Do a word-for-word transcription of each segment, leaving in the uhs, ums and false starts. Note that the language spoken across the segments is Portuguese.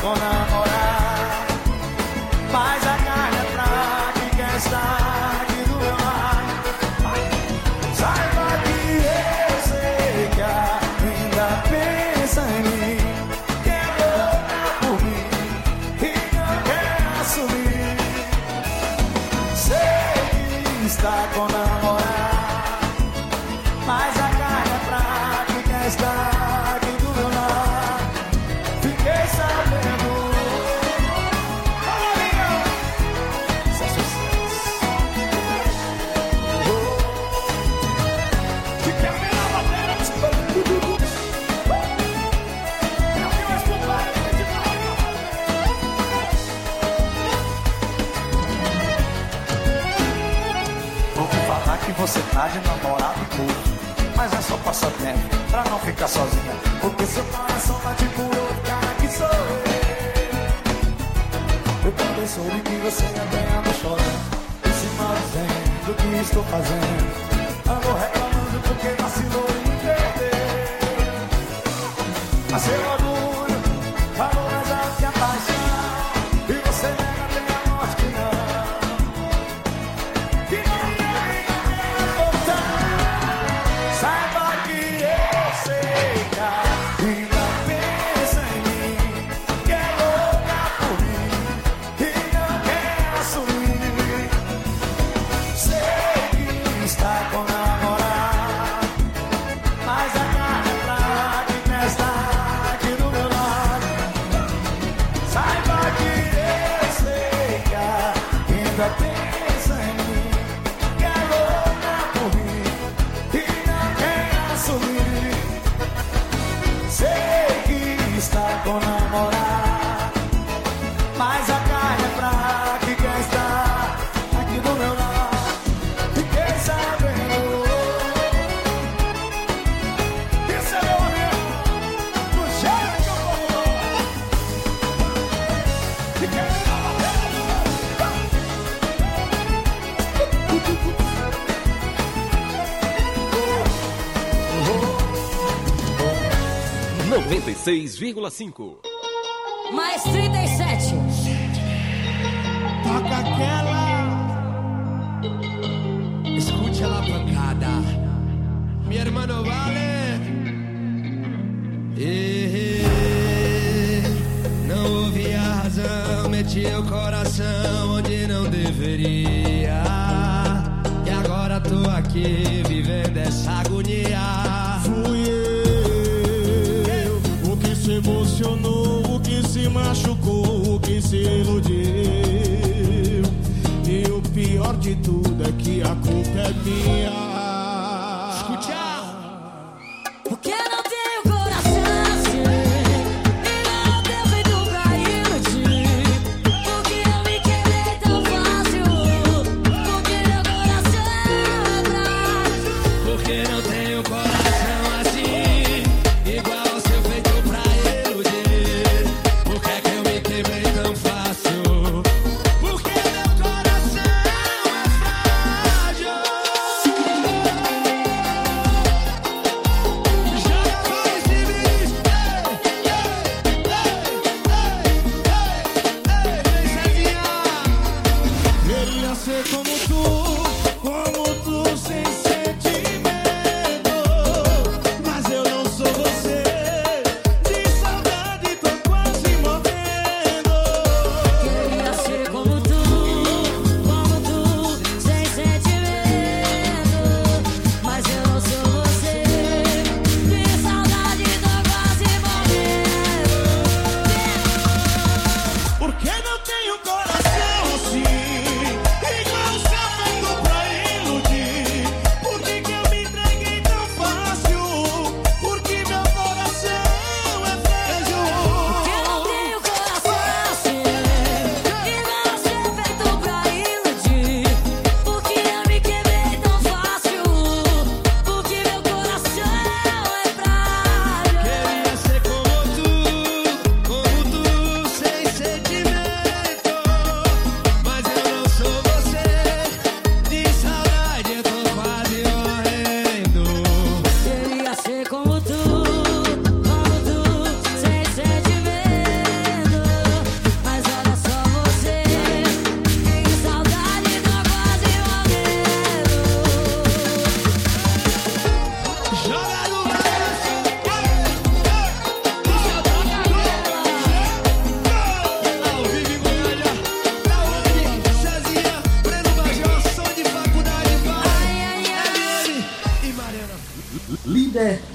com namorar, mas a carne é fraca e quer estar aqui do meu lado. Saiba que eu sei que ainda pensa em mim, que é louca por mim e não quer assumir. Sei que está com namorar, mas a carne é fraca e quer estar aqui do meu lado. Fiquei sabendo. Fala, amigão. Isso é sucesso. Oh. Fiquei a melhor matéria. É o que mais popular de Ouvi falar que você tá de namorado e curto, mas é só passatempo, pra não ficar sozinha. Porque seu coração bate por outro cara que sou eu. Eu também soube que você anda chorando, e se maldizendo do que estou fazendo. Ando reclamando porque vacilou em me perder. Mas seu orgulho falou mais alto que a paixão, e você nega até a morte que não. Que não ia voltar. Saiba que eu sei que ainda pensa em mim, que é louca por mim e não quer assumir. Sei que está com namorado, mas a carne é fraca e quer estar aqui do meu lado. Saiba que eu sei que ainda pensa em mim, que é louca por mim e não quer assumir. Sei que está com namorado, mas a carne é fraca e quer estar aqui do meu lado. Fiquei sabendo. Esse é meu amigo, do jeito que eu vou. Fiquei noventa e seis vírgula cinco. Mais trinta e sete. Toca aquela. Escute a pancada. Mi hermano vale. Eh, não ouvi a razão, meti o coração onde não deveria. E agora tô aqui vivendo essa agonia. Fui eu, o que se emocionou, o que se machucou, o que se iludiu. E o pior de tudo é que a culpa é minha. Porque não tenho coração assim, e não tenho feito pra iludir. Porque eu me quebrei tão fácil, porque meu coração é fraco.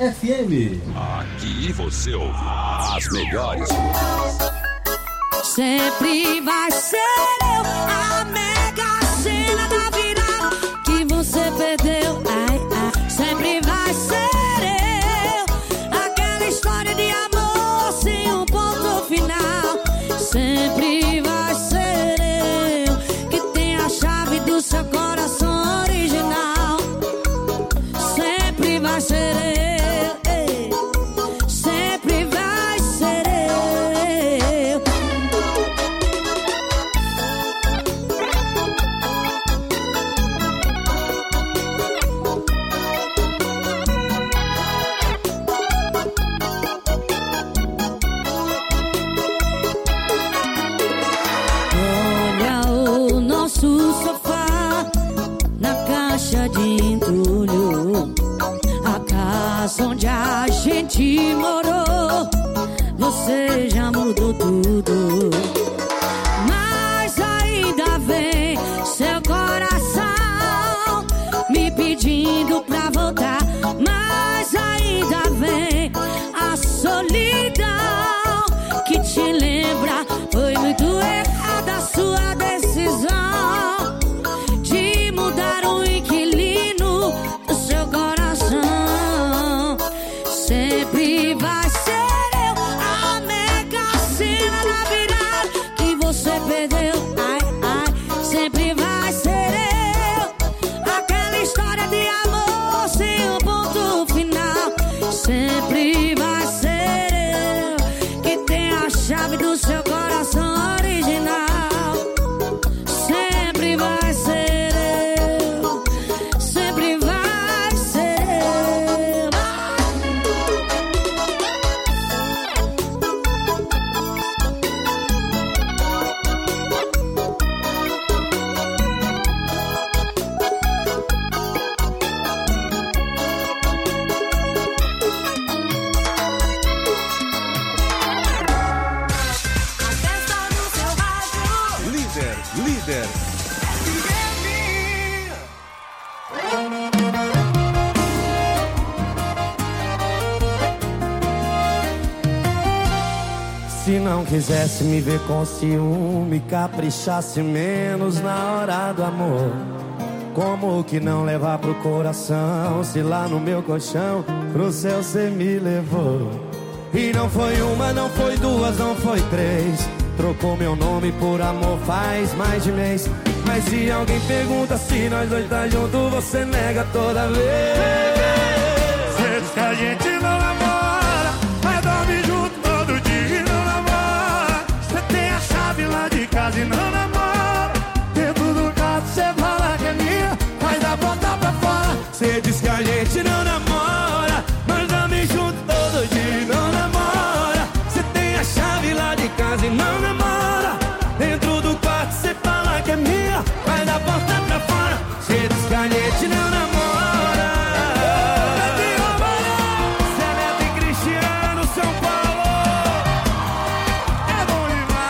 F M. Aqui você ouve as melhores músicas. Sempre vai ser eu a mega cena da virada que você perdeu. Ai, ai. Sempre vai ser eu aquela história de amor sem um ponto final. Sempre vai ser eu que tem a chave do seu coração original. Sempre vai ser eu. Sempre vai ser eu. Olha o nosso sofá na caixa de entulho, a casa onde a gente morou. Você já mudou tudo, mas ainda vem seu coração me pedindo pra voltar. Mas ainda vem a solidão que te lembra. Foi muito errada a sua decisão de mudar o inquilino do seu coração. Sempre vai ser eu a mega cena da virada que você perdeu. Ai, ai. Sempre vai ser eu aquela história de amor sem um ponto final. Sempre vai ser eu que tem a chave do seu coração original. Sempre vai ser eu. Sempre vai ser eu. Líder, líder. Se não quisesse me ver com ciúme, caprichasse menos na hora do amor. Como que não levar pro coração, se lá no meu colchão pro céu cê me levou? E não foi uma, não foi duas, não foi três. Trocou meu nome por amor faz mais de mês. Mas se alguém pergunta se nós dois tá junto, você nega toda vez. Cê diz que a gente não namora, mas dorme junto todo dia e não namora. Cê tem a chave lá de casa e não namora. Dentro do carro cê fala que é minha, mas dá porta pra fora. Cê diz que a gente não namora, mas dorme junto todo dia e não namora. Cê tem a chave lá de casa e não namora. Dentro do quarto cê fala que é minha, mas dá porta pra fora. Cê diz que a gente não namora. Cê é Neto e Cristiano, São Paulo. É bom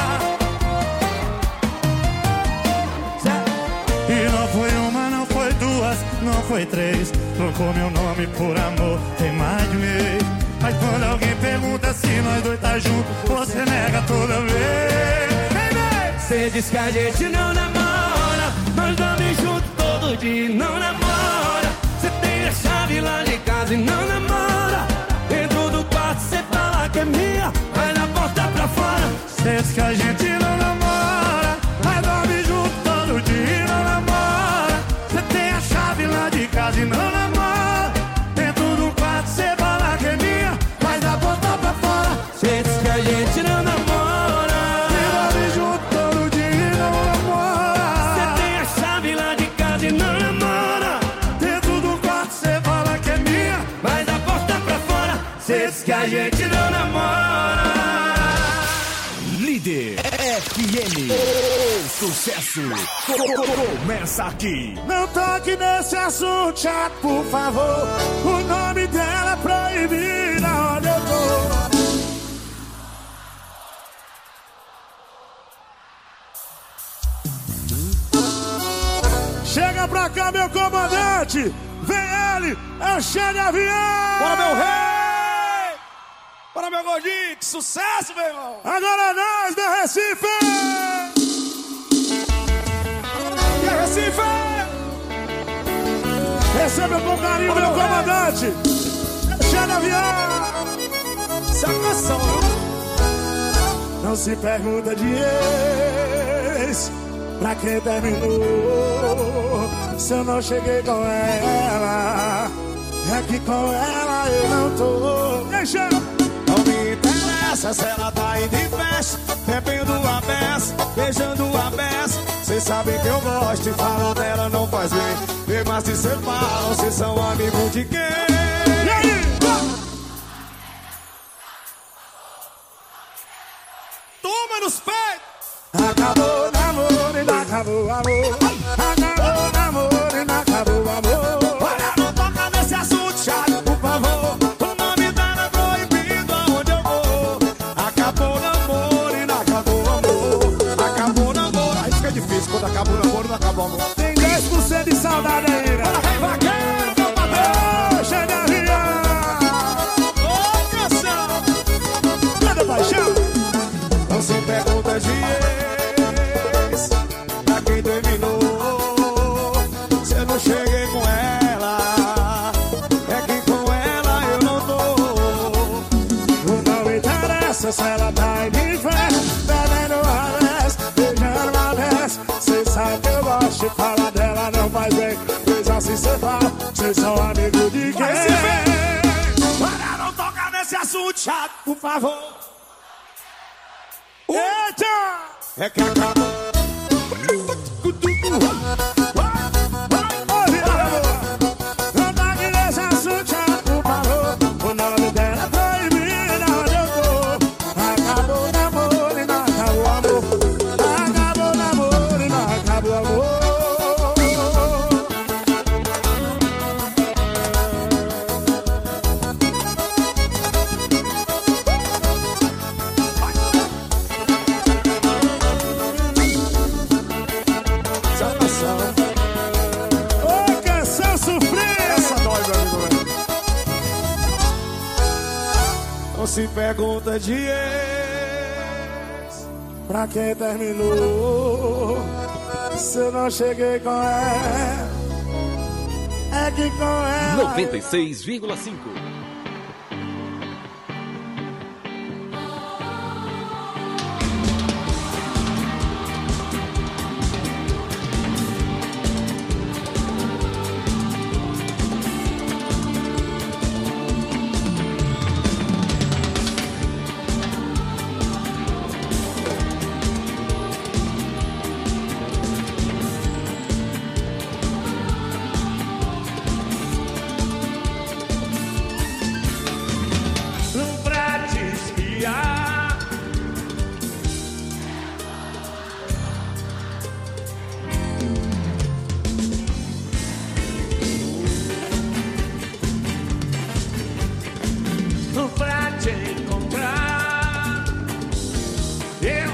demais. E não foi uma, não foi duas, não foi três. Trocou meu nome por amor, tem mais de mês. Mas quando alguém pergunta se nós dois tá junto, você nega toda vez. Cê diz que a gente não namora, mas dorme junto todo dia e não namora. Cê tem a chave lá de casa e não namora. Dentro do quarto cê fala que é minha, vai na porta pra fora. Cê diz que a gente não namora, mas dorme junto todo dia e não namora. Cê tem a chave lá de casa e não namora. Dentro do quarto cê fala que é minha, vai na porta pra fora. Cê diz que a gente não namora. Cê diz que a gente não namora. Líder F M. O sucesso começa aqui. Não toque nesse assunto chato, por favor. O nome dela é proibido onde eu tô. Chega pra cá, meu comandante. Vem ele, é o Xande Avião. Bora, meu rei. Para meu gordinho, que sucesso, meu irmão. Agora nós do Recife. E aí, Recife? Receba com carinho meu comandante. Xana Avião. Essa é a canção, viu? Não se pergunta de ex, pra quem terminou. Se eu não cheguei com ela, é que com ela eu não tô. Deixa. Não me interessa se ela tá indo em festa, bebendo a beça, beijando a beça. Cês sabem que eu gosto e falam dela não faz bem. Vê, mas se cê falam, cês são amigos de quem? E aí? Toma nos peitos! Acabou o namoro e não acabou o amor. Acabou o namoro e não acabou o amor. Olha, não toca nesse assunto chato, por favor. O nome dela é proibido aonde eu vou. Acabou o namoro e não acabou o amor. Acabou o namoro. Aí fica difícil, quando acaba o namoro não acaba o amor. Tem dez por cento de saudade aí, né? Bora, rei vaqueiro, meu patrão! Xana Avião. Ô, canção! Manda paixão. Não se pergunta de ex, pra quem terminou. Se eu não cheguei com ela, é que com ela eu não tô. Não me interessa se ela tá em festa, bebendo a vez, beijando a vez. Cê sabe que eu gosto de falar dela, não faz bem. Pois assim cê fala, cês são amigos de quem? Vai se ver! Para não tocar nesse assunto chato, por favor. Eita! É que acabou. Não tá aqui nesse assunto chato, por favor. O nome dela é proibido onde eu tô. Acabou o namoro e não acabou o amor. Acabou o namoro e não acabou o amor. Essa canção, Ô, canção sofrida! essa dói, meu amigo, velho. Não se pergunta de ex. Pra quem terminou, se eu não cheguei com ela, é que com ela noventa e seis vírgula cinco. Pra te espiar. Pra te encontrar. Eu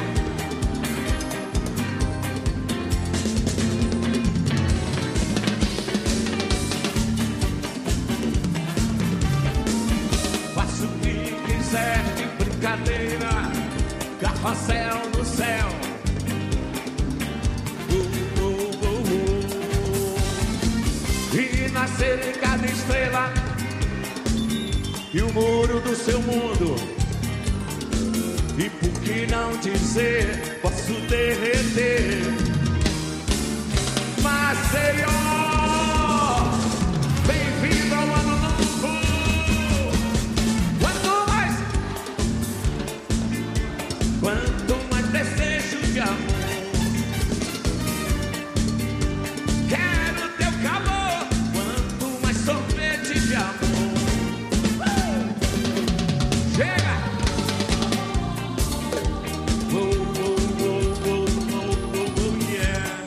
faço o que quiser de brincadeira, carrossel no céu. Uh, uh, uh, uh. E nascer em cada estrela e o muro do seu mundo. E por que não dizer, posso derreter. Maceió, bem-vindo ao ano novo. Quanto mais, quanto mais desejo de amor, quero teu calor. Quanto mais sorvete de amor, uh! Chega! Oh, oh, oh, oh, oh, oh, oh, yeah.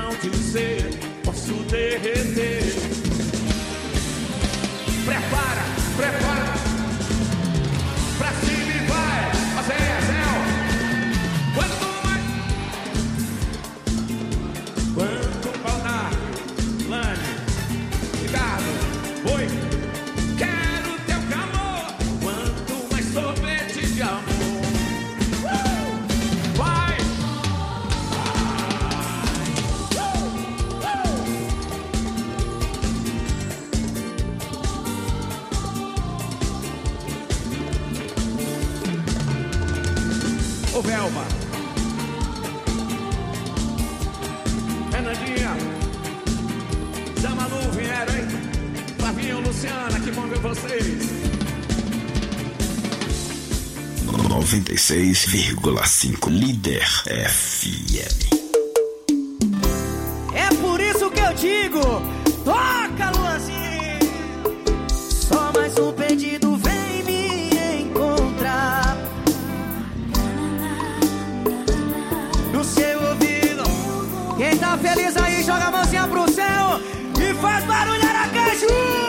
não dizer, posso derreter. Prepara, prepara, pra cima e vai, mas é, Zéu. Quanto mais, quanto faltar, Lani, Ricardo, oi, quero teu calor, quanto mais sorvete de amor. Uh! Vai! Ô Velma, Fernandinha, Zamalu vieram, hein? Flavinho, Luciana, que bom ver vocês. noventa e seis vírgula cinco Líder F M. É por isso que eu digo, toca, Luanzinho. Só mais um pedido, vem me encontrar. No seu ouvido, quem tá feliz aí, joga a mãozinha pro céu e faz barulho, Aracaju.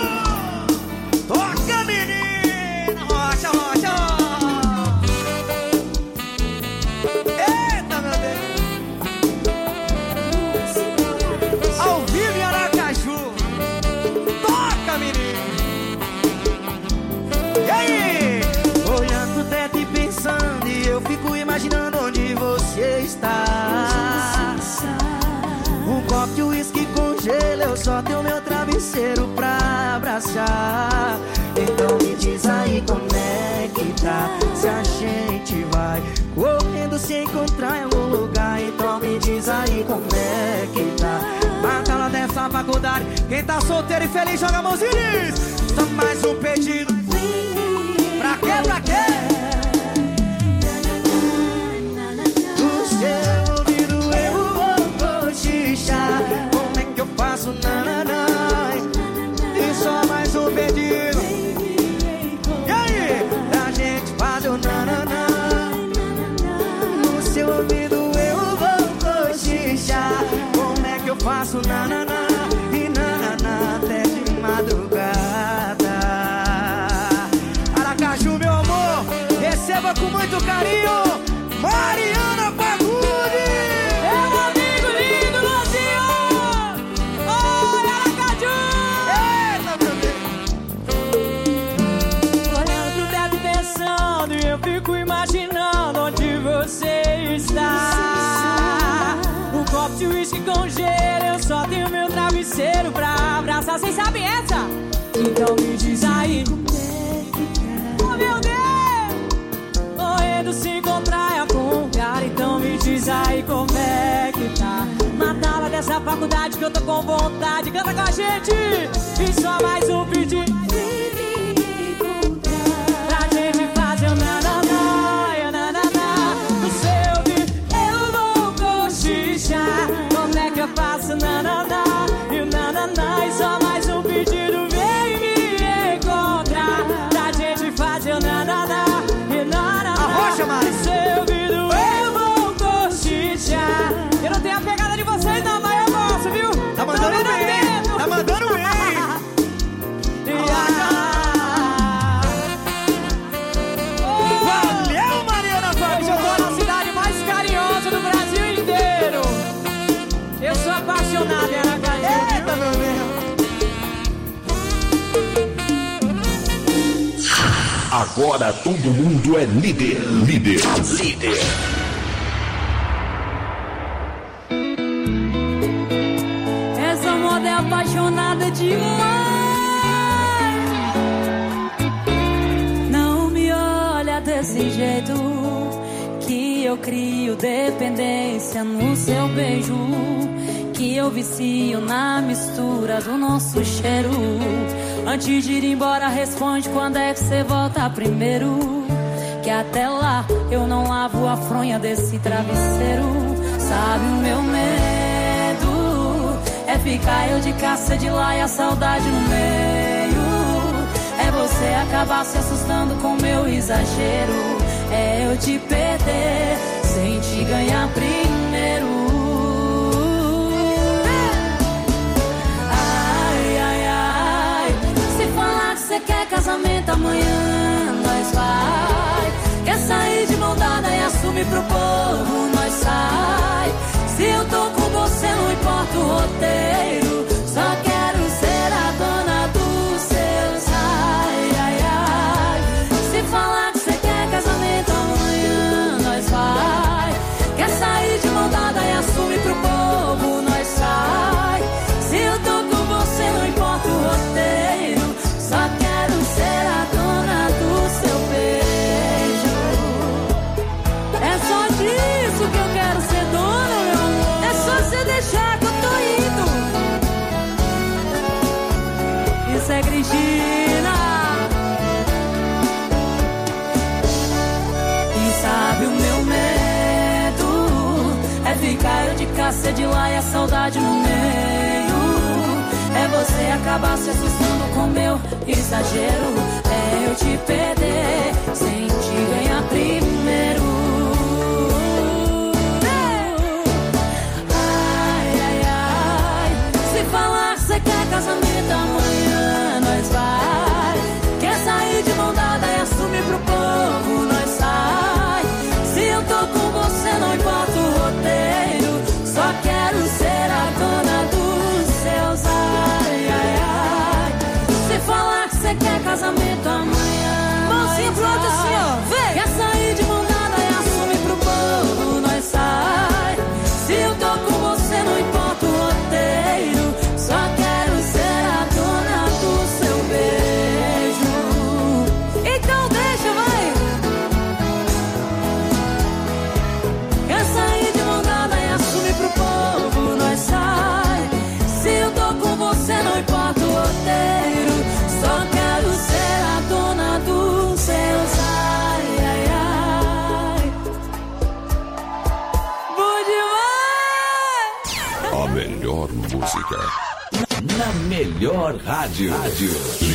Toca, menina, rocha, rocha. Eita, meu Deus. Ao vivo em Aracaju. Toca, menino. E aí? Olhando o teto e pensando, e eu fico imaginando onde você está. Um copo de uísque com gelo, eu só tenho meu travesseiro pra abraçar. Então me diz aí como é que tá, se a gente vai correndo se encontrar em algum lugar. Então me diz aí como é que tá, mata lá dessa faculdade. Quem tá solteiro e feliz, joga a mãozinha e diz: só mais um pedido. Pra quê, pra quê? Do seu ouvido eu vou cochichar. Como é que eu faço, nananã? E só mais um pedido. E aí? Pra gente fazer o nananã. No seu ouvido eu vou cochichar. Como é que eu faço, nananã? E nananã até de madrugada. Aracaju, meu amor, receba com muito carinho Mariana Fagundes. Meu amigo lindo, Luanzinho! Oi, Aracaju! Eita, meu Deus. Olhando pro teto pensando, e eu fico imaginando onde você está. Um copo de uísque com gelo, eu só tenho meu travesseiro pra abraçar. Vocês sabem essa? Então me diz aí. Oh, meu Deus! Correndo se encontrar em algum lugar. Então me diz aí como é que tá. Matá-la dessa faculdade que eu tô com vontade. Canta com a gente. E só mais um pedido. Pra gente fazer o nananã, e o nananã. No seu ouvido eu vou cochichar. Como é que eu faço nananã, e o nananã. E só mais um pedido, vem me encontrar. Pra gente fazer o nananã, e o nananã. Arrocha, Mari. No seu ouvido eu vou cochichar. Eu não tenho a pegada de vocês não, mas eu gosto, viu? Tá mandando Tô bem, vendo. tá mandando bem. E ah, Valeu, Mariana hoje eu Fagundes. tô na cidade mais carinhosa do Brasil inteiro. Eu sou apaixonado em Aracaju. Eita, meu Deus. Agora todo mundo é líder. Líder. Líder. Essa moda é apaixonada demais. Não me olha desse jeito, que eu crio dependência no seu beijo, que eu vicio na mistura do nosso cheiro. Antes de ir embora, responde quando é que você volta primeiro, que até lá eu não lavo a fronha desse travesseiro. Sabe o meu medo é ficar eu de caça de lá e a saudade no meio. É você acabar se assustando com meu exagero. É eu te perder sem te ganhar primeiro. Regina. E sabe o meu medo é ficar eu de cá, cê de lá e a saudade no meio. É você acabar se assustando com meu exagero. É eu te perder sem te ganhar primeiro. Ai, ai, ai. Se falar que cê quer casamento amanhã, nós vai. Quer sair de mão dada e assumir pro povo, nós sai. Se eu tô com você, não importa o roteiro. Só quero ser a dona dos seus ai, ai, ai. Se falar que cê quer casamento amanhã, mãozinha pro outro assim, ó, vem. Quer sair de mão dada e assumir pro povo, nós sai. Se eu tô com você, não importa o roteiro. Só quero ser a dona do seu beijo. Então deixa, vai. Quer sair de mão dada e assumir pro povo, nós sai. Se eu tô com você, não importa o roteiro. Só quero ser a dona dos seus ai, ai, ai. Bom demais! A melhor música. Na melhor rádio. Rádio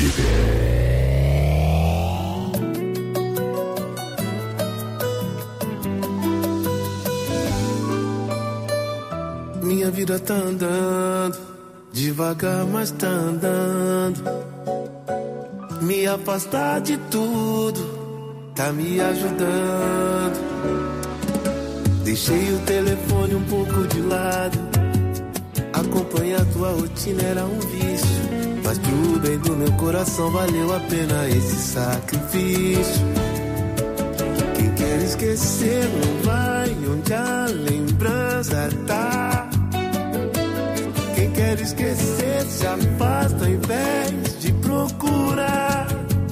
Minha vida tá andando, devagar, mas tá andando. Me afastar de tudo, tá me ajudando. Deixei o telefone um pouco de lado. Acompanhar tua rotina era um vício, mas pro bem do meu coração valeu a pena esse sacrifício. Quem quer esquecer não vai onde a lembrança tá. Quem quer esquecer se afasta ao invés de procurar.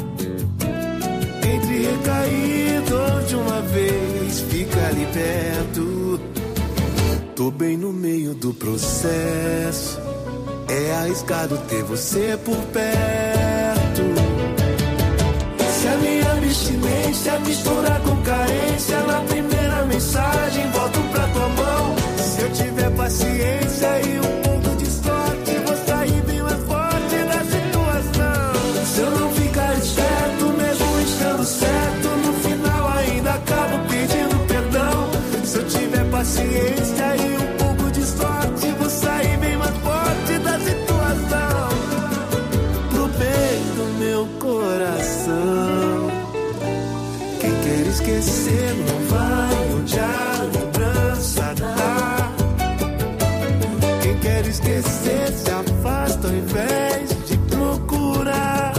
Entre recaído de uma vez, fica ali perto. Tô bem no meio do processo. É arriscado ter você por perto. Se a minha abstinência misturar com carência, na primeira mensagem volto pra tua mão. Se eu tiver paciência e um pouco de sorte, vou sair bem mais forte da situação. Se eu não ficar esperto, mesmo estando certo, no final ainda acabo pedindo perdão. Se eu tiver paciência e um pouco de sorte, vou sair bem mais forte da situação. Pro bem do meu coração. Quem quer esquecer não vai onde a lembrança tá. Quem quer esquecer se afasta ao invés de procurar.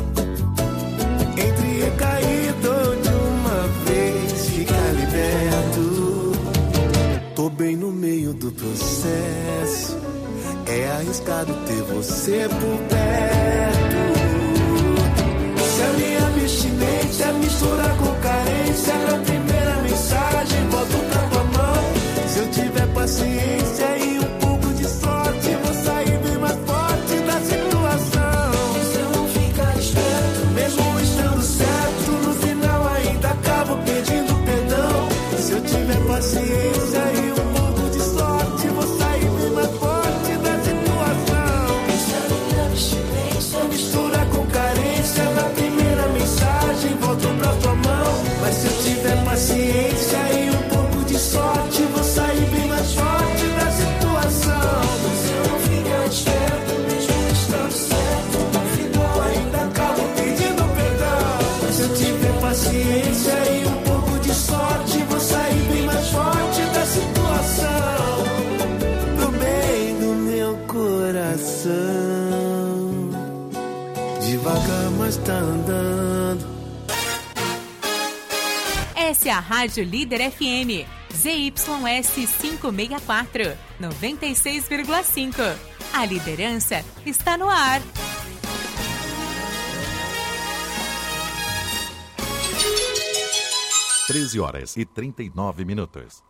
Entre recaído de uma vez, fica liberto. Tô bem no meio do processo. É arriscado ter você por perto. Se a minha abstinência misturar com carência, na primeira mensagem volto pra tua mão. Se eu tiver paciência e um pouco de sorte, vou sair bem mais forte da situação. Se eu não ficar esperto, mesmo estando certo, no final ainda acabo pedindo perdão. Se eu tiver paciência e um pouco de sorte, vou sair bem mais forte da situação. Se a minha abstinência misturar com carência, na primeira mensagem volto pra tua mão. Mas se eu tiver paciência e um pouco de sorte, vou sair bem mais forte da situação. Se eu não ficar esperto, mesmo estando certo, no final ainda acabo pedindo perdão. Se eu tiver paciência e um pouco de sorte, vou sair bem mais forte da situação. Pro bem do meu coração. Devagar, mas tá andando. Essa é a Rádio Líder F M, Z Y S quinhentos e sessenta e quatro, noventa e seis vírgula cinco. A liderança está no ar. treze horas e trinta e nove minutos.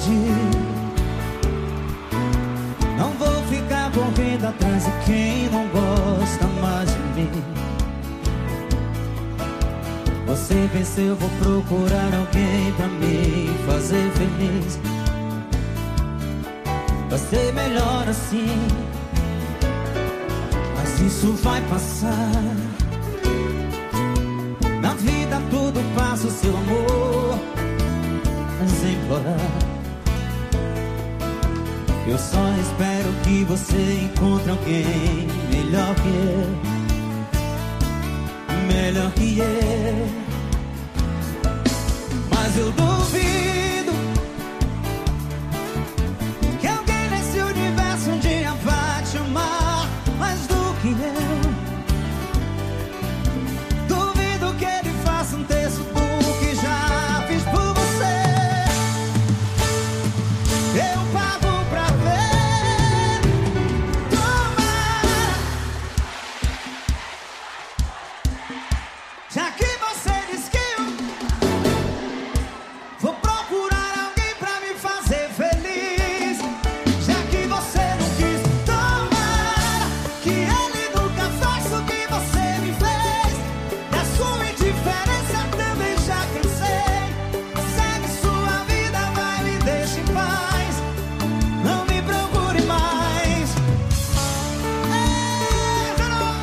fugir. Não vou ficar correndo atrás de quem não gosta mais de mim. Você venceu, vou procurar alguém pra me fazer feliz. Vai ser melhor assim, mas isso vai passar. Na vida tudo passa, o seu amor exemplar. Eu só espero que você encontre alguém melhor que eu, melhor que eu. Mas eu duvido que alguém nesse universo um dia vai te amar mais do que eu. Duvido que ele faça um terço do que já fiz por você. Eu pago pra ver. Toma, já que você diz que eu vou procurar alguém pra me fazer feliz. Já que você não quis, tomara que ele nunca faça o que você me fez. Da sua indiferença também já cansei. Segue sua vida, vai, me deixa em paz. Não me procure mais. É, não.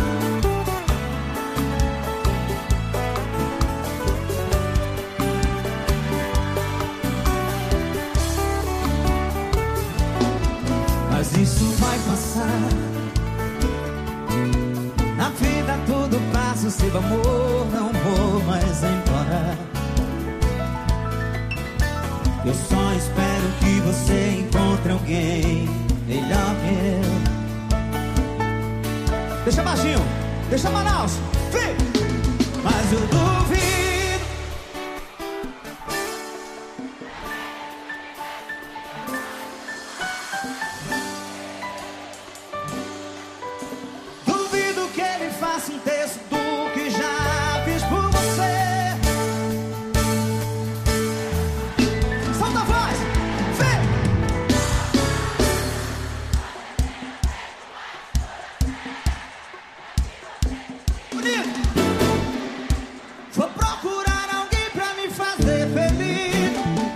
Mas isso vai passar. Na vida tudo passa, o seu amor não vou mais implorar. Eu só espero que você encontre alguém melhor que eu. Deixa baixinho, deixa Manaus, vem! Mas eu duvido. Duvido que ele faça um terço do que já fiz por você. Solta a voz, vem! Bonito! Vou procurar alguém pra me fazer feliz.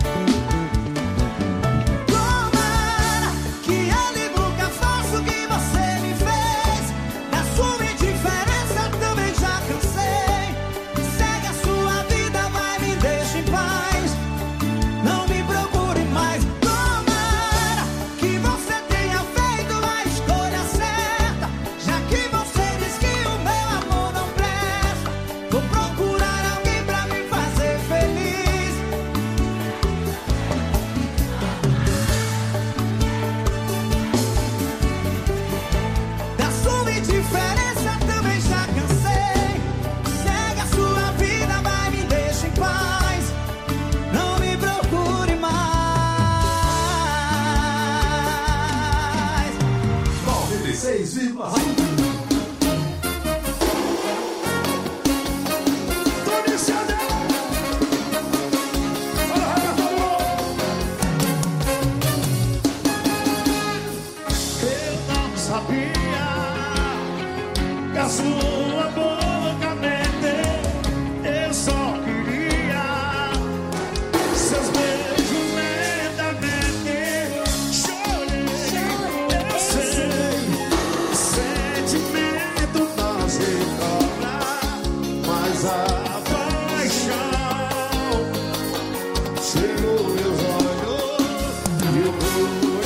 Tomara que ele nunca faça o que você me fez. Da sua indiferença também já cansei. Segue a sua vida, vai, me deixa em paz. Não me procure mais. Tomara que você tenha feito a escolha certa. Já que você diz que o meu amor não presta, vou procurar alguém pra me fazer feliz. Da sua indiferença também já cansei. Segue a sua vida, vai, me deixa em paz. Não me procure mais. noventa e seis vírgula cinco. Eu não sabia que a sua boca meteu. Eu só queria seus beijos lentamente. Chorei, eu sei, o sentimento não se cobra, mas a paixão cegou meus olhos e o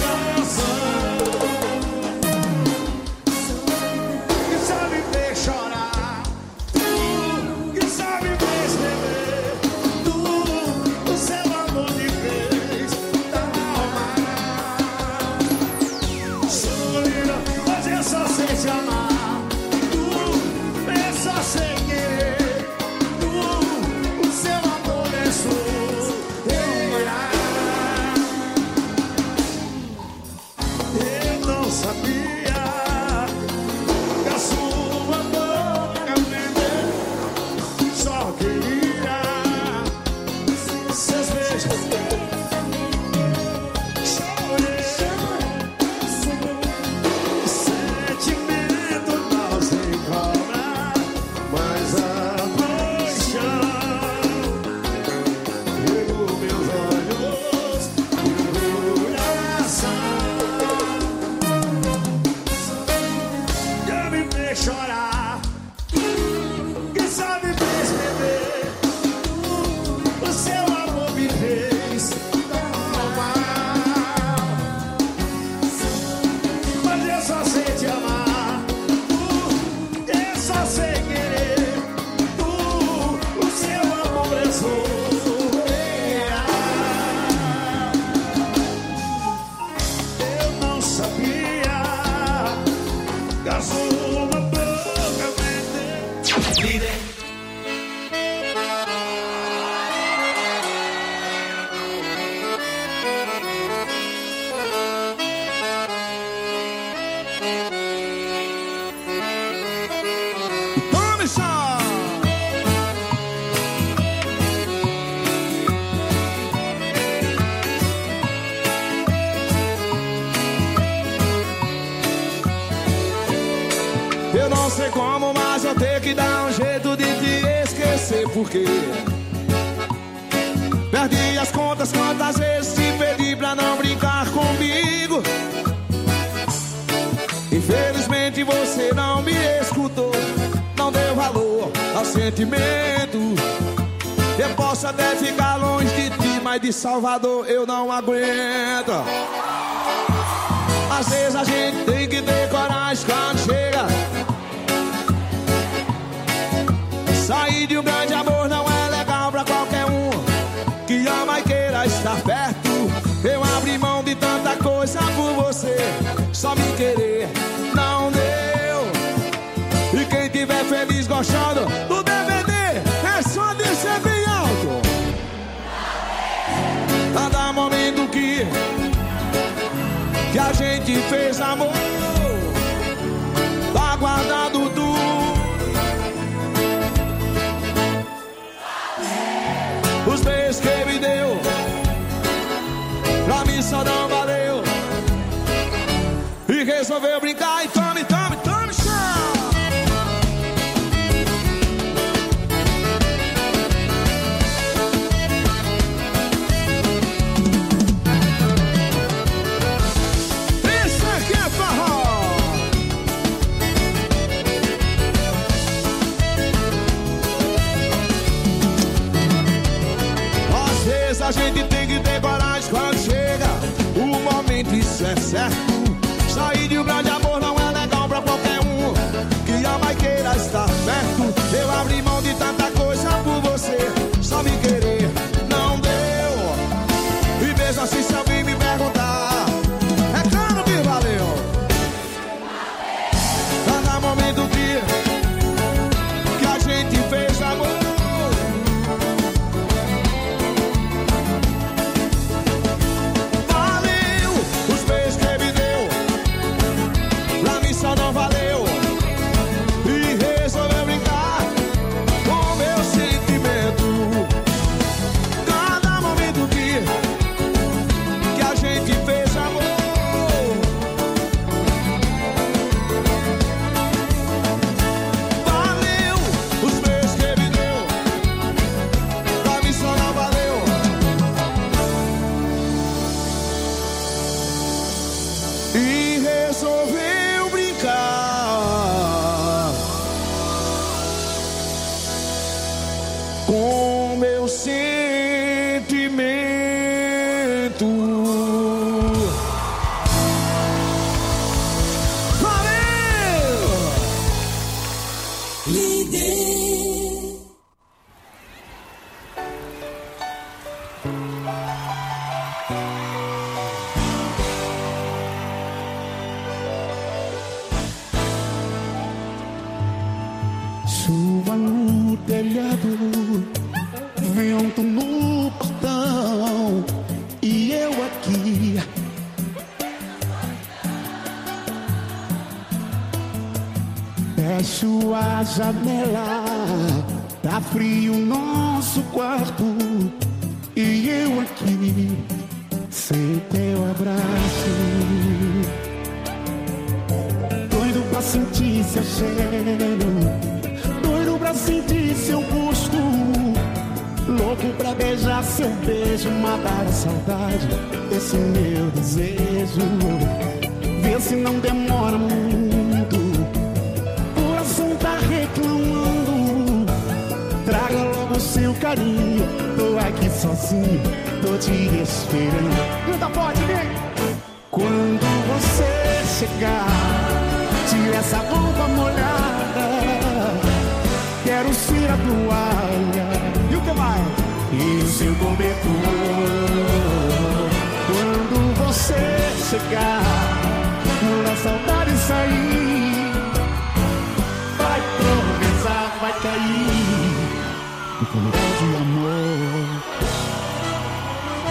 coração. Que sabe ver chorar. Tome só! Eu não sei como, mas eu tenho que dar um jeito de te esquecer, porque perdi as contas quantas vezes te pedi pra não brincar comigo. Infelizmente você não me escutou, não deu valor ao sentimento. Eu posso até ficar longe de ti, mas de Salvador eu não aguento. Às vezes a gente tem que ter coragem quando chega. Sair de um grande amor não é legal pra qualquer um que ama e queira estar perto. Eu abri mão de tanta coisa por você, só me querer não deu. E quem tiver feliz gostando do D V D, é só descer bem alto. Cada momento que que a gente fez amor, tá guardado tudo. Os beijos que me deu, pra mim só não valeu. E resolveu brincar e tome, tome, tome chão. Isso aqui é forró. Às vezes a gente tem que ter coragem quando chega o momento, isso é certo. Sair de um grande amor não é legal pra qualquer um que ama e queira estar perto. Eu abri mão de tanta coisa por você, só me querer não deu. E mesmo assim se alguém me perguntar, é claro que valeu. Cada momento que que a gente fez amor, não valeu. E resolveu brincar com meu sentimento. Cada momento que que a gente fez amor, valeu. Os beijos que me deu, pra mim só não valeu. E resolveu brincar com meu sentimento. Valeu! Líder. Chuva no telhado, vento no portão, e eu aqui fecho a janela, tá frio nosso quarto, e eu aqui sem teu abraço, doido pra sentir seu cheiro, pra sentir seu gosto, louco pra beijar seu beijo, matar a saudade desse meu desejo. Vê se não demora muito, o coração tá reclamando. Traga logo o seu carinho, tô aqui sozinho, tô te esperando. Canta forte, vem! Quando você chegar, tira essa roupa molhada, quero ser a toalha e o que mais? E o seu cobertor. Quando você chegar, quando a saudade sair, vai tropeçar, vai cair no funeral de amor.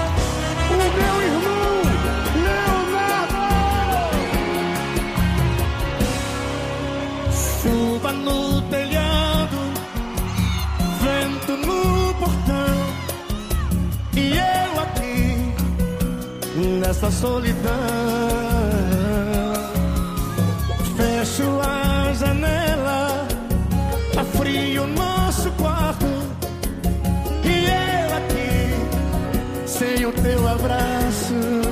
O meu irmão Leonardo. dessa solidão. Fecho a janela, tá frio o nosso quarto, e eu aqui, sem o teu abraço.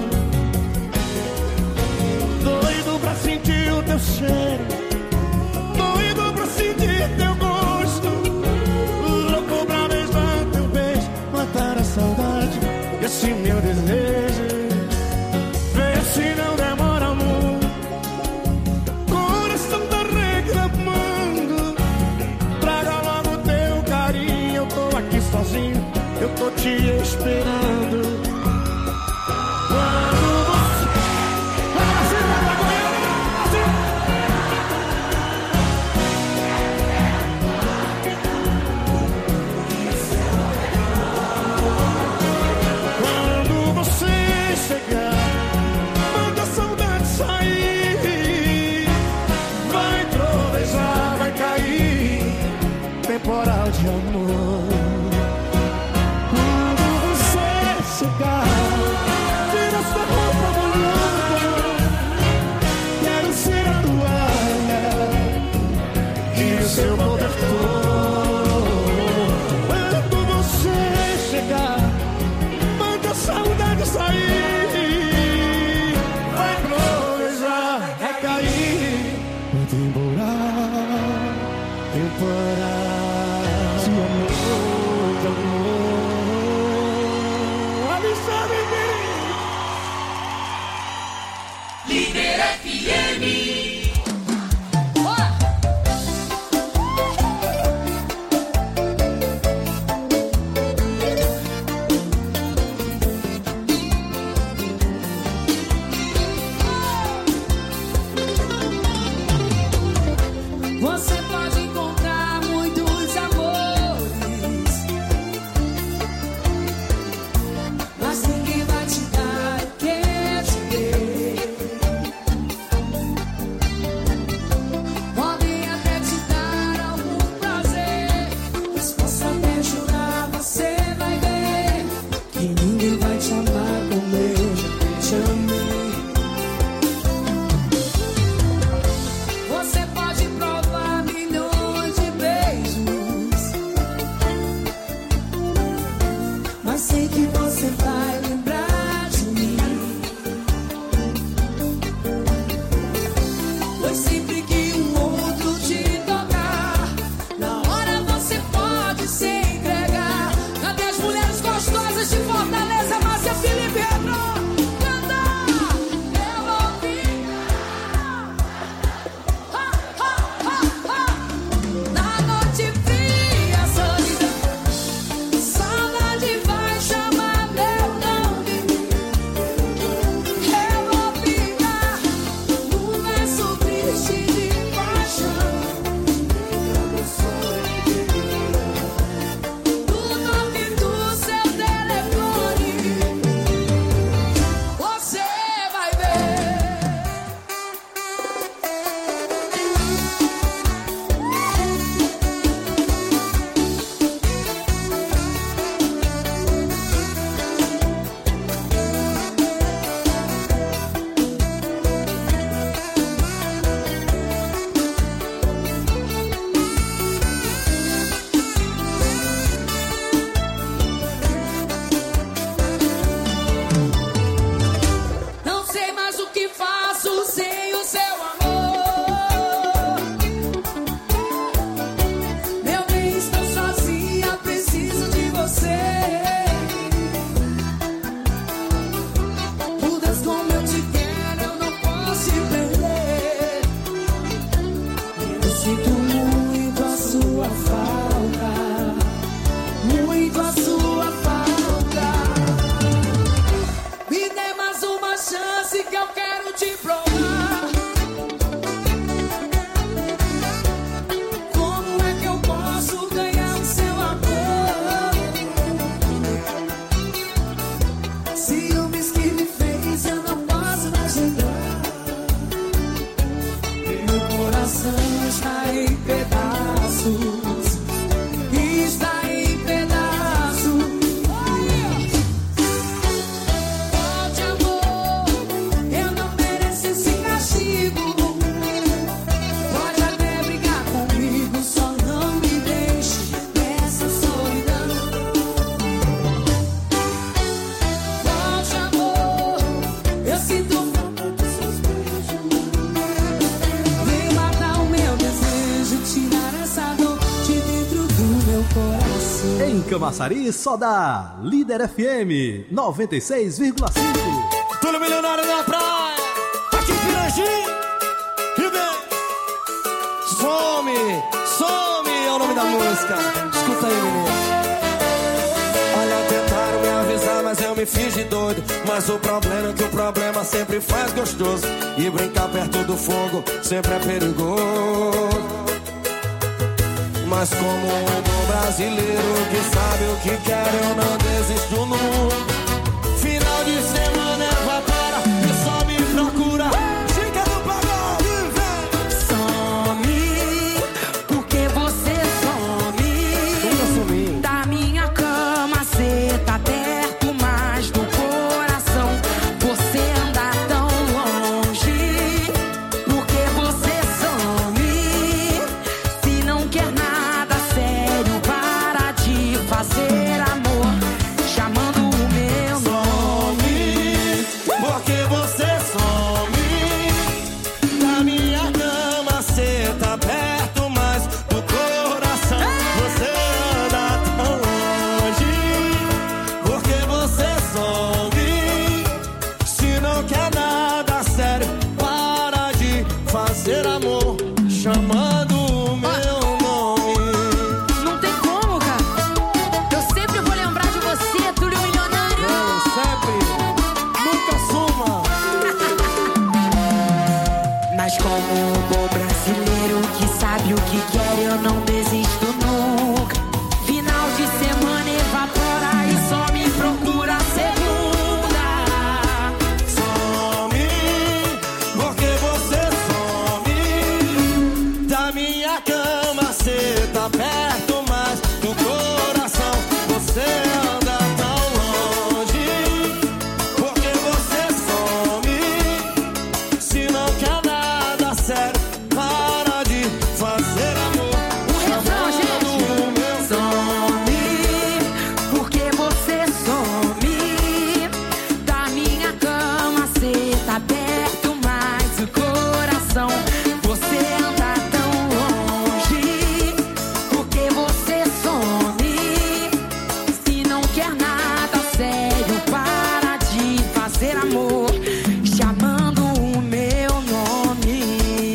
Doido pra sentir o teu cheiro, doido pra sentir teu gosto, louco pra beijar teu beijo, matar a saudade, esse meu desejo. Vê se não demora muito, coração tá reclamando. Traga logo teu carinho, eu tô aqui sozinho, eu tô te esperando. Quando você... Quando você chegar, manda a saudade sair. Vai trovejar, vai cair temporal de amor. Quando você chegar, tira sua roupa molhada, quero ser a toalha e o seu cobertor. Quando você chegar, manda a saudade sair. Vai provejar, vai cair o temporal, temporal de amor, de amor. Alexandre Líder F M. Você pode encontrar muitos amores, mas ninguém vai te dar o que te dei. Podem até te dar algum prazer, mas posso até jurar, você vai ver que ninguém vai te amar como eu já te amei. Você pode provar milhões de beijos, mas sei que você vai lembrar de mim. Pois sempre que um outro te tocar, na hora você pode se entregar. Cadê as mulheres gostosas de Fortaleza? Márcia, Felipe, Hebron, canta! Eu vou ficar na noite fria, solidão, saudade vai chamar meu nome. Eu vou ficar no verso triste Em Camaçari, só dá Líder F M noventa e seis vírgula cinco. Túlio Milionário na praia, aqui em Pirangi. E vem, some, some é o nome da música. Escuta aí, menino. Olha, tentaram me avisar, mas eu me fiz de doido. Mas o problema é que o problema sempre faz gostoso. E brincar perto do fogo sempre é perigoso. Mas como um bom brasileiro que sabe o que quer, eu não desisto nunca. Final de semana evapora e só me procura. Chica do pagode, vem. Some, porque você some. Da minha cama cê tá perto, mas do coração você anda tão longe. Porque você some, se não quer nada sério, para de fazer amor, chamando o meu nome. Porque você some. Da minha cama cê tá perto, mas do coração você anda tão longe. Porque você some. Se não quer nada sério, para de fazer amor, chamando o meu nome. Não tem como, cara. Eu sempre vou lembrar de você, Túlio Milionário. Eu sempre, nunca suma. Mas como um bom brasileiro que sabe o que quer, eu não desisto nunca. Final de semana evapora e só me procura segunda. Some, porque você some. Da minha cama cê tá perto, mas do coração você anda tão longe. Porque você some. Se não quer nada sério, para de fazer amor. O refrão, gente. O meu Some, porque você some. Da minha cama cê tá perto, mas o coração você anda tão longe. Porque você some. Se não quer nada sério, para de fazer amor, chamando o meu nome.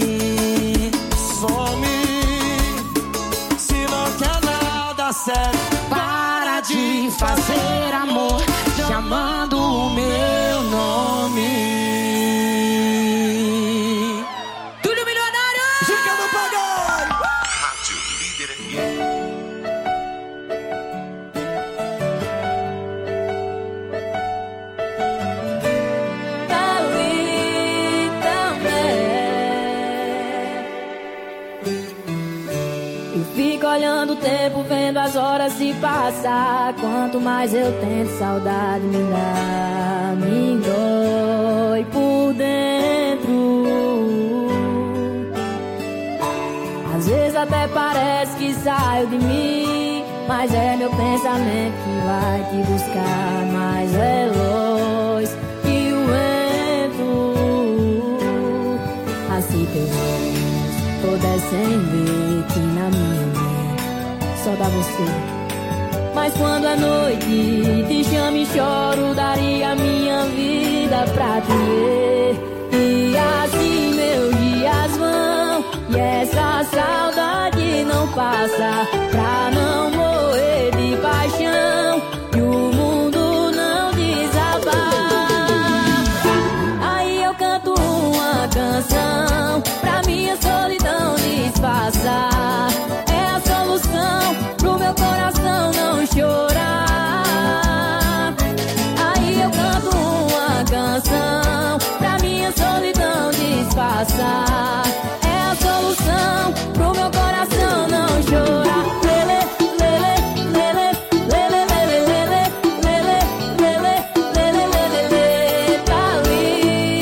some. Se não quer nada sério, Para de fazer amor, chamando o meu nome. Túlio Milionário! Chica do pagode. Rádio Líder F M. Ali também. E fico olhando o tempo, vendo as horas se passar. Quanto mais eu tento, saudade me dá, me dói por dentro. Às vezes até parece que saio de mim, mas é meu pensamento que vai te buscar mais veloz que o vento. Assim teus olhos pudessem ver que na minha mente só dá você. Mas quando é noite, te chamo e choro, daria minha vida pra te ver. E assim meus dias vão, e essa saudade não passa, pra não morrer de paixão e o mundo não desabar. Aí eu canto uma canção pra minha solidão disfarçar. É a solução pro meu coração não chorar. Aí eu canto uma canção pra minha solidão disfarçar. É a solução pro meu coração não chorar. Lele, lele, lele, lele, lele, lele, lele, lele, lele, lele, lele, tá ali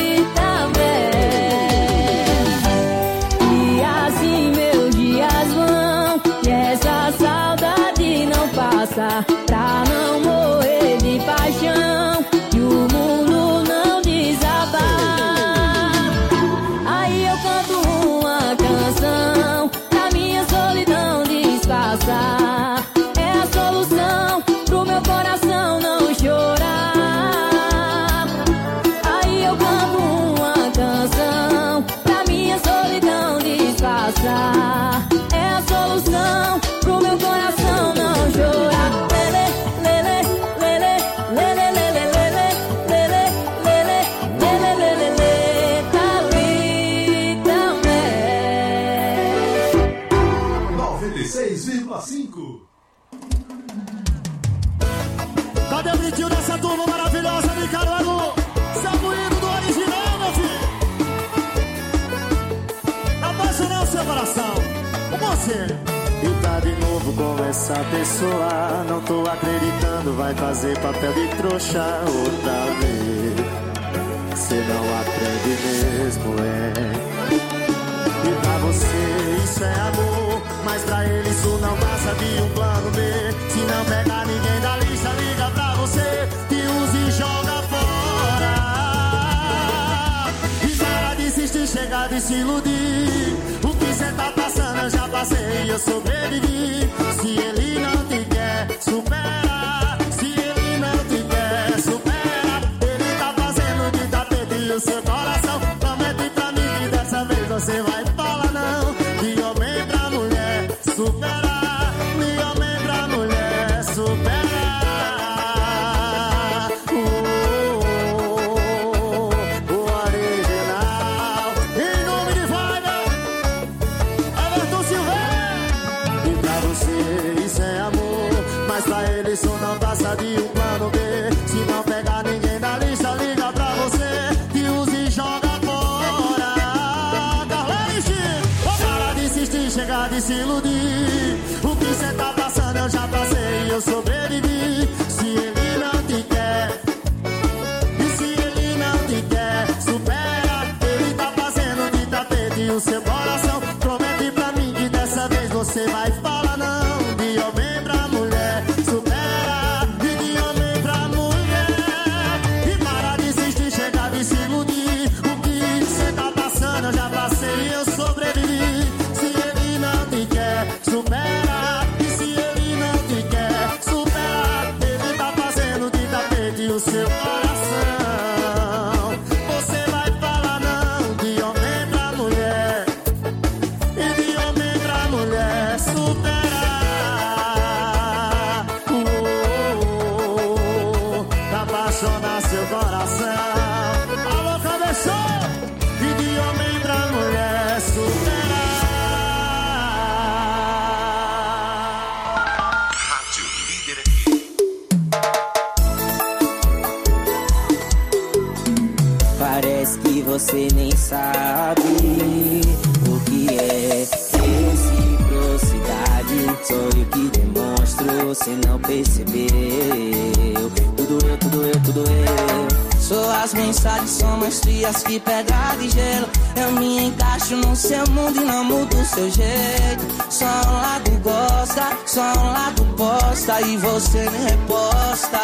também. E assim meus dias vão, e essa saudade não passa, pra não morrer de paixão e o mundo não desabar. Aí eu canto uma canção pra minha solidão disfarçar. É a solução vírgula cinco. Cadê o gritinho dessa turma maravilhosa de Caruaru? Seu ídolo do original, meu filho. Apaixonou seu coração. Com você. E tá de novo com essa pessoa. Não tô acreditando, vai fazer papel de trouxa outra vez. Cê não aprende mesmo, é. E pra você isso é amor, mas pra ele isso não passa de um plano B. Se não pegar ninguém da lista, liga pra você que use e joga fora. E para de insistir, chegar de se iludir. O que cê tá passando eu já passei e eu sobrevivi. Se ele não te quer, supera. Se ele não te quer, supera. Ele tá fazendo de tapete e o seu coração. Promete pra mim que dessa vez você vai falar não. De homem pra mulher, supera. De homem pra mulher, supera. Isso não passa de um plano B. Se não pegar ninguém da lista, liga pra você que use e joga fora. Para de insistir, chegar de se iludir. O que cê tá passando eu já passei e eu sobrevivi. Se ele não te quer, e se ele não te quer, supera. Ele tá fazendo de tapete o seu coração. Promete pra mim que dessa vez você vai falar não. De homem pra mulher, supera. Eu já passei e eu sobrevivi. Se ele não te quer, supera. E se ele não te quer, supera. Ele tá fazendo de tapete o seu coração. Você vai falar não, de homem pra mulher. E de homem pra mulher, supera. Oh, oh, oh, oh. Apaixonar seu coração. Alô, cabeção! E de homem pra mulher superar. Rádio Líder aqui. Parece que você nem sabe o que é reciprocidade. Sou eu que demonstro, você não percebeu. Tudo eu, tudo eu, tudo eu. Suas mensagens são mais frias que pedra de gelo. Eu me encaixo no seu mundo e não mudo o seu jeito. Só um lado gosta, só um lado posta e você me reposta.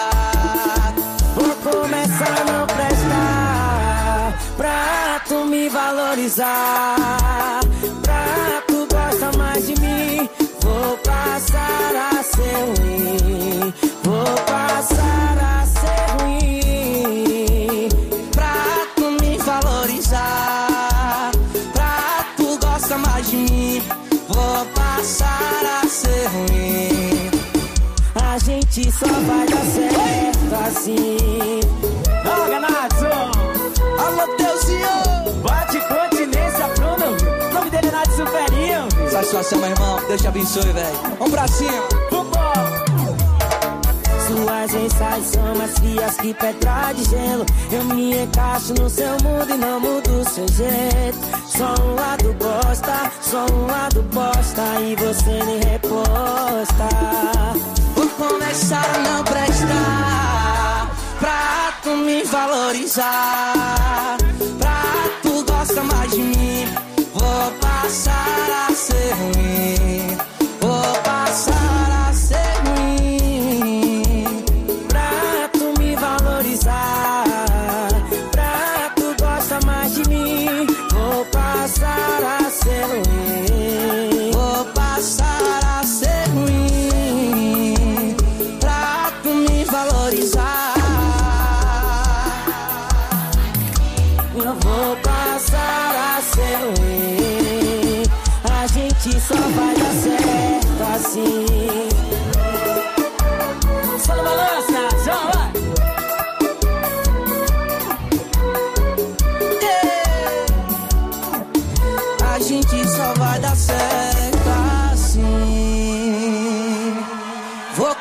Vou começar a não prestar pra tu me valorizar. Pra tu gostar mais de mim, vou passar a ser ruim. Vou passar a ser ruim. Pra tu me valorizar, pra tu gostar mais de mim, vou passar a ser ruim. A gente só vai dar certo assim. Joga Natson, alô Deusinho, bate continência pro meu. O nome dele é Natson Superinho. Satisfação, meu irmão, Deus te abençoe, velho. Vamos pra cima. Vambora. Suas mensagens são mais frias que pedra de gelo. Eu me encaixo no seu mundo e não mudo o seu jeito. Só um lado gosta, só um lado posta e você me reposta. Vou começar a não prestar pra tu me valorizar. Pra tu gostar mais de mim, vou passar a ser ruim. Vou passar a ser ruim. Pra tu me valorizar, pra tu gostar mais de mim, vou passar a ser ruim. Vou passar a ser ruim. Pra tu me valorizar, eu vou passar a ser ruim. A gente só vai dar certo assim. Só no balança, só vai. Yeah. A gente só vai dar certo assim.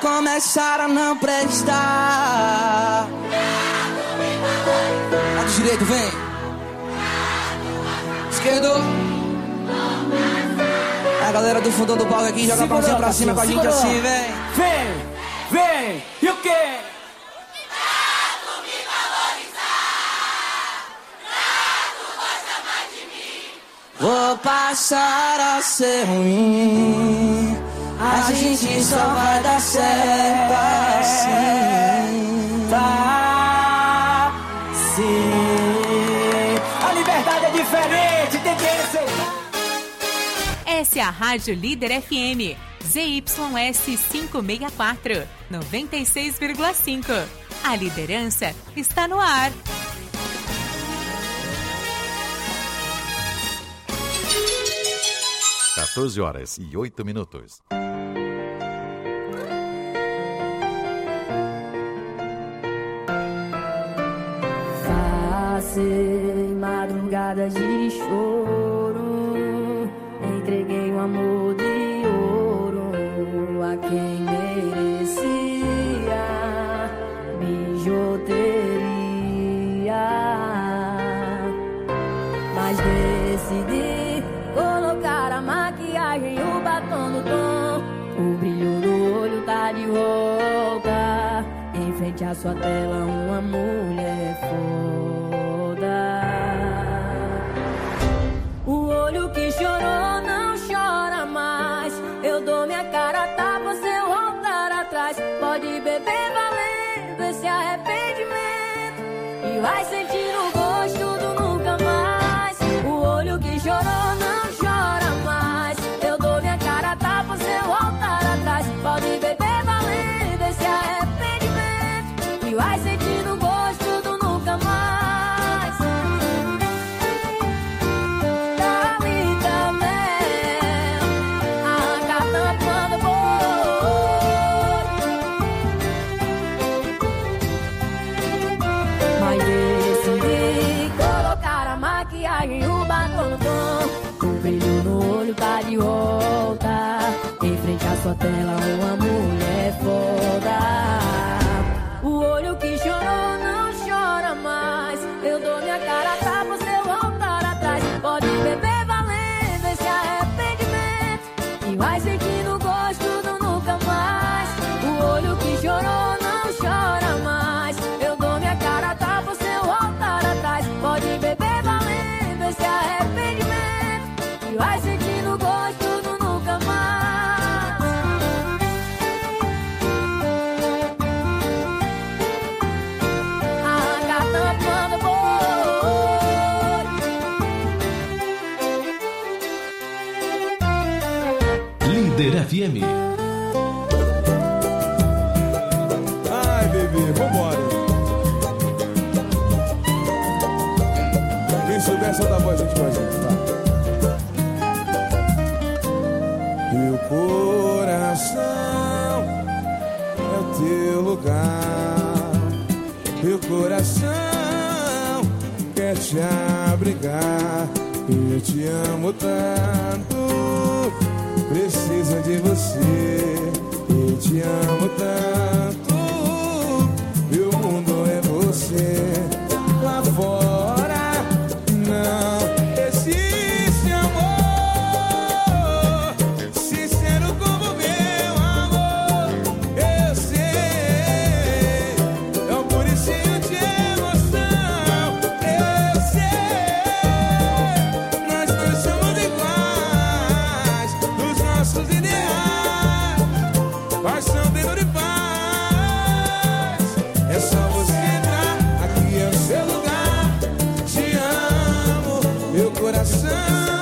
começar a não prestar. Lado direito, vem. Esquerdo. A galera do fundão do palco aqui joga a mãozinha pra cima com a gente assim, vem. Vem, vem, e o quê? Vou passar a ser ruim. A gente só vai dar certo assim. Tá, sim. A liberdade é diferente, tem que aceitar. Essa é a Rádio Líder F M, Z Y S quinhentos e sessenta e quatro, noventa e seis vírgula cinco. A liderança está no ar. quatorze horas e oito minutos. Passei madrugadas de choro, entreguei um amor de ouro a quem merecia bijuteria, mas decidi colocar a maquiagem e o batom no tom. O brilho no olho tá de volta. Em frente à sua tela uma mulher foda. O olho que chorou não chora mais. Eu dou minha cara a tapa se eu voltar atrás. Pode beber valendo esse arrependimento e vai sentir o gosto do nunca mais. O olho que chorou não chora mais. Eu dou minha cara a tapa se eu voltar atrás. Pode beber valendo esse arrependimento e vai sentir o gosto do nunca mais. Thalita Mel, arranca tampando boi. Mas decidi colocar a maquiagem e o batom no tom. O brilho no olho tá de volta. Em frente à sua tela uma mulher foda. O olho que chorou não chora mais. Eu dou minha cara a tapa se eu voltar atrás. Pode beber valendo esse arrependimento e vai sentindo o gosto do nunca mais. O olho que chorou não chora mais. Eu dou minha cara a tapa se eu voltar atrás. Pode beber valendo esse arrependimento e vai sentindo o gosto do nunca mais. Arranca tampando boi. Líder F M. Ai, bebê, vambora. Quem souber solta a voz aqui com a gente, tá? Meu coração é o teu lugar. Meu coração quer te abrigar. Eu te amo tanto, preciso de você. Eu te amo tanto, meu mundo é você. Lá fora não existe amor sincero como meu amor. Eu sei, é um buricinho de emoção. Eu sei, nós dois somos iguais nos nossos ideais. Paixão dentro de paz. É só você entrar, aqui é o seu lugar. Te amo, meu coração.